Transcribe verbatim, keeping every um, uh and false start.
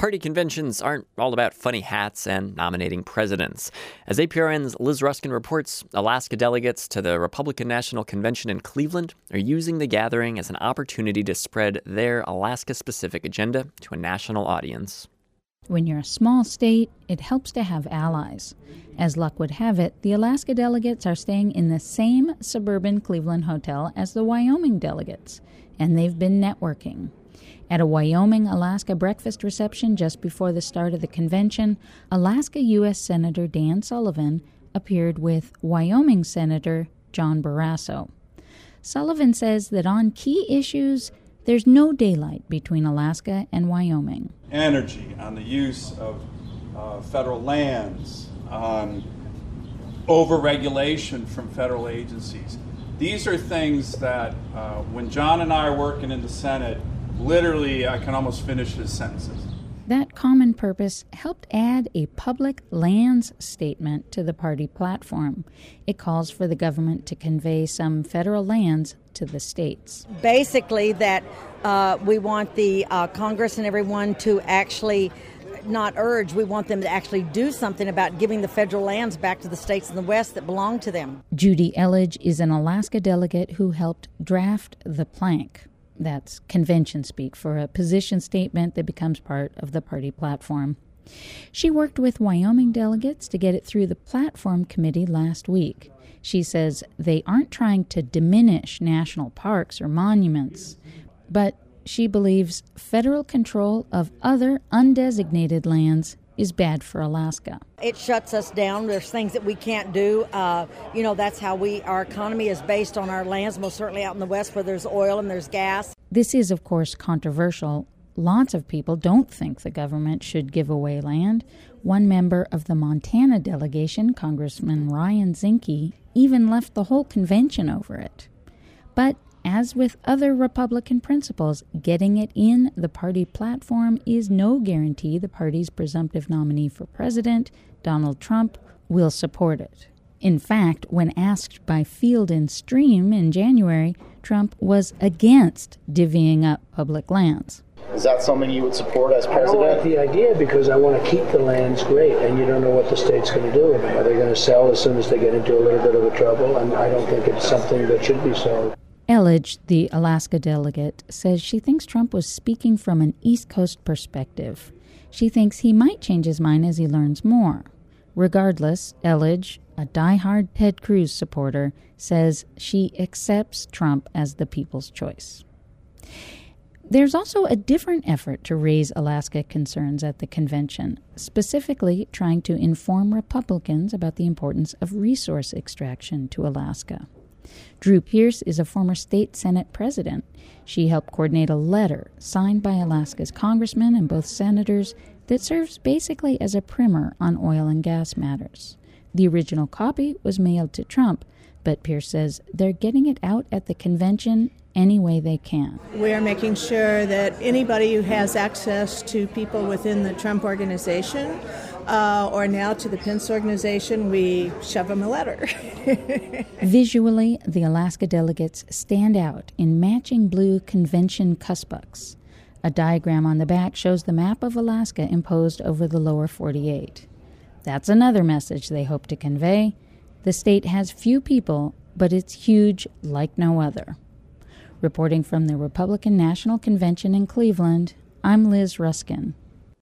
Party conventions aren't all about funny hats and nominating presidents. As A P R N's Liz Ruskin reports, Alaska delegates to the Republican National Convention in Cleveland are using the gathering as an opportunity to spread their Alaska-specific agenda to a national audience. When you're a small state, it helps to have allies. As luck would have it, the Alaska delegates are staying in the same suburban Cleveland hotel as the Wyoming delegates, and they've been networking. At a Wyoming-Alaska breakfast reception just before the start of the convention, Alaska U S Senator Dan Sullivan appeared with Wyoming Senator John Barrasso. Sullivan says that on key issues, there's no daylight between Alaska and Wyoming. Energy, on the use of uh, federal lands, on overregulation from federal agencies. These are things that uh, when John and I are working in the Senate, literally, I can almost finish his sentences. That common purpose helped add a public lands statement to the party platform. It calls for the government to convey some federal lands to the states. Basically, that uh, we want the uh, Congress and everyone to actually not urge, we want them to actually do something about giving the federal lands back to the states in the West that belong to them. Judy Elledge is an Alaska delegate who helped draft the plank. That's convention speak for a position statement that becomes part of the party platform. She worked with Wyoming delegates to get it through the platform committee last week. She says they aren't trying to diminish national parks or monuments, but she believes federal control of other undesignated lands is bad for Alaska. It shuts us down. There's things that we can't do. Uh, you know, that's how we, our economy is based on our lands, most certainly out in the West where there's oil and there's gas. This is, of course, controversial. Lots of people don't think the government should give away land. One member of the Montana delegation, Congressman Ryan Zinke, even left the whole convention over it. But as with other Republican principles, getting it in the party platform is no guarantee the party's presumptive nominee for president, Donald Trump, will support it. In fact, when asked by Field and Stream in January, Trump was against divvying up public lands. Is that something you would support as president? I don't like the idea because I want to keep the lands great, and you don't know what the state's going to do with them. Are they going to sell as soon as they get into a little bit of a trouble? And I don't think it's something that should be sold. Elledge, the Alaska delegate, says she thinks Trump was speaking from an East Coast perspective. She thinks he might change his mind as he learns more. Regardless, Elledge, a diehard Ted Cruz supporter, says she accepts Trump as the people's choice. There's also a different effort to raise Alaska concerns at the convention, specifically trying to inform Republicans about the importance of resource extraction to Alaska. Drew Pearce is a former state Senate president. She helped coordinate a letter signed by Alaska's congressmen and both senators that serves basically as a primer on oil and gas matters. The original copy was mailed to Trump, but Pearce says they're getting it out at the convention any way they can. We are making sure that anybody who has access to people within the Trump organization uh, or now to the Pence organization, we shove them a letter. Visually, the Alaska delegates stand out in matching blue convention cussbucks. A diagram on the back shows the map of Alaska imposed over the lower forty-eight. That's another message they hope to convey. The state has few people, but it's huge like no other. Reporting from the Republican National Convention in Cleveland, I'm Liz Ruskin.